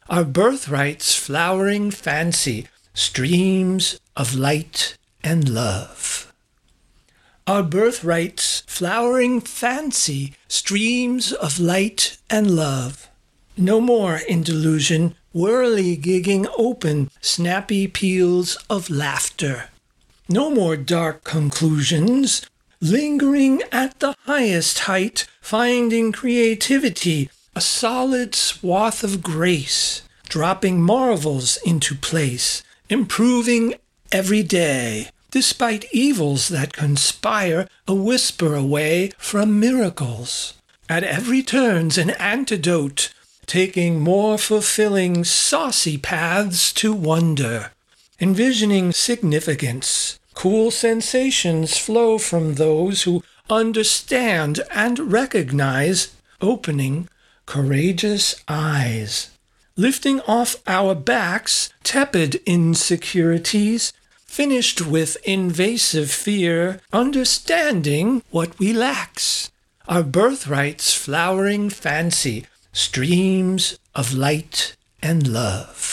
Our birthright's flowering fancy, streams of light and love. Our birthright's flowering fancy, streams of light and love. No more in delusion, whirly-gigging open, snappy peals of laughter. No more dark conclusions, lingering at the highest height, finding creativity, a solid swath of grace, dropping marvels into place, improving every day, despite evils that conspire a whisper away from miracles. At every turn's an antidote, taking more fulfilling, saucy paths to wonder, envisioning significance. Cool sensations flow from those who understand and recognize, opening courageous eyes, lifting off our backs tepid insecurities, finished with invasive fear, understanding what we lacks. Our birthright's flowering fancy, streams of light and love.